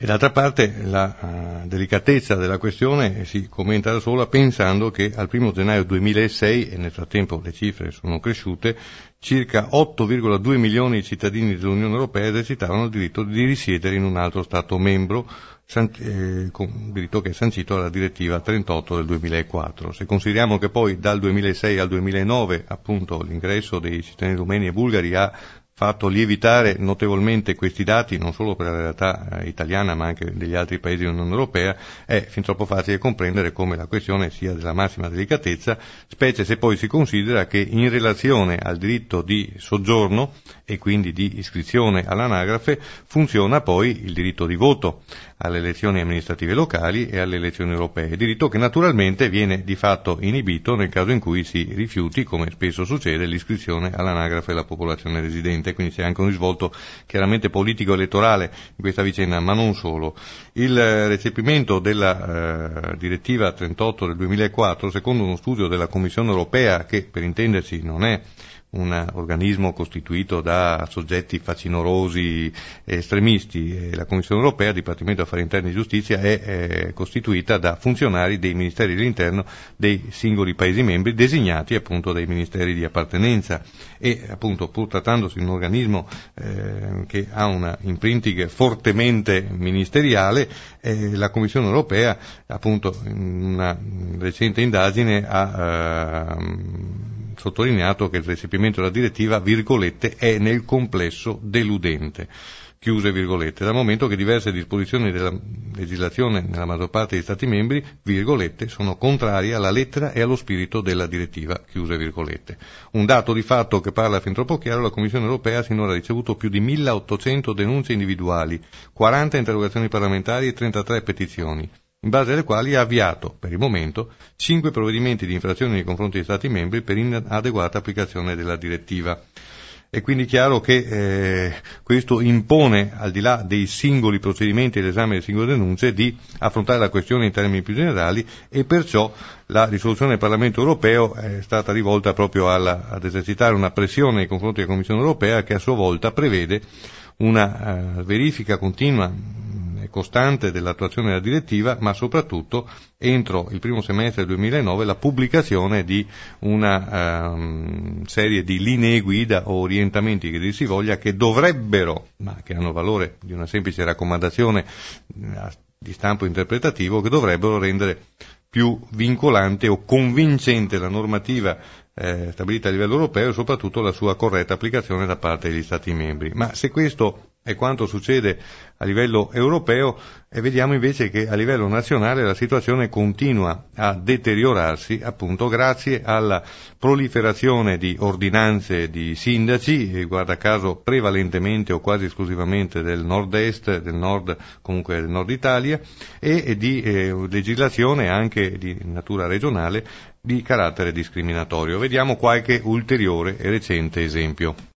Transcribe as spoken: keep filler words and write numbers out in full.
E d'altra parte la uh, delicatezza della questione si commenta da sola pensando che al primo gennaio duemilasei, e nel frattempo le cifre sono cresciute, circa otto virgola due milioni di cittadini dell'Unione Europea esercitavano il diritto di risiedere in un altro Stato membro, san- eh, con diritto che è sancito dalla direttiva trentotto del duemilaquattro. Se consideriamo che poi dal duemilasei al duemilanove appunto l'ingresso dei cittadini rumeni e bulgari ha fatto lievitare notevolmente questi dati, non solo per la realtà eh, italiana ma anche degli altri paesi dell'Unione Europea, è fin troppo facile comprendere come la questione sia della massima delicatezza, specie se poi si considera che in relazione al diritto di soggiorno e quindi di iscrizione all'anagrafe funziona poi il diritto di voto alle elezioni amministrative locali e alle elezioni europee, diritto che naturalmente viene di fatto inibito nel caso in cui si rifiuti, come spesso succede, l'iscrizione all'anagrafe della popolazione residente, quindi c'è anche un risvolto chiaramente politico-elettorale in questa vicenda, ma non solo. Il recepimento della eh, direttiva trentotto del duemilaquattro, secondo uno studio della Commissione Europea, che per intendersi non è un organismo costituito da soggetti facinorosi e estremisti, la Commissione Europea, Dipartimento Affari Interni e Giustizia, è, è costituita da funzionari dei Ministeri dell'Interno dei singoli Paesi membri, designati appunto dai Ministeri di appartenenza, e appunto pur trattandosi di un organismo eh, che ha una imprinting fortemente ministeriale, eh, la Commissione Europea appunto in una recente indagine ha eh, sottolineato che il recepimento della direttiva, virgolette, è nel complesso deludente, chiuse virgolette, dal momento che diverse disposizioni della legislazione nella maggior parte degli Stati membri, virgolette, sono contrarie alla lettera e allo spirito della direttiva, chiuse virgolette. Un dato di fatto che parla fin troppo chiaro: la Commissione Europea ha sinora ricevuto più di milleottocento denunce individuali, quaranta interrogazioni parlamentari e trentatré petizioni, in base alle quali ha avviato, per il momento, cinque provvedimenti di infrazione nei confronti degli Stati membri per inadeguata applicazione della direttiva. È quindi chiaro che eh, questo impone, al di là dei singoli procedimenti e l'esame delle singole denunce, di affrontare la questione in termini più generali, e perciò la risoluzione del Parlamento europeo è stata rivolta proprio alla, ad esercitare una pressione nei confronti della Commissione Europea, che a sua volta prevede una uh, verifica continua e costante dell'attuazione della direttiva, ma soprattutto entro il primo semestre del duemilanove la pubblicazione di una um, serie di linee guida o orientamenti, che dir si voglia, che dovrebbero, ma che hanno valore di una semplice raccomandazione di stampo interpretativo, che dovrebbero rendere più vincolante o convincente la normativa eh, stabilita a livello europeo e soprattutto la sua corretta applicazione da parte degli Stati membri. Ma se questo è quanto succede a livello europeo, e vediamo invece che a livello nazionale la situazione continua a deteriorarsi, appunto grazie alla proliferazione di ordinanze di sindaci, e guarda caso prevalentemente o quasi esclusivamente del nord-est, del nord, comunque del nord Italia, e, e di eh, legislazione anche di natura regionale di carattere discriminatorio. Vediamo qualche ulteriore e recente esempio.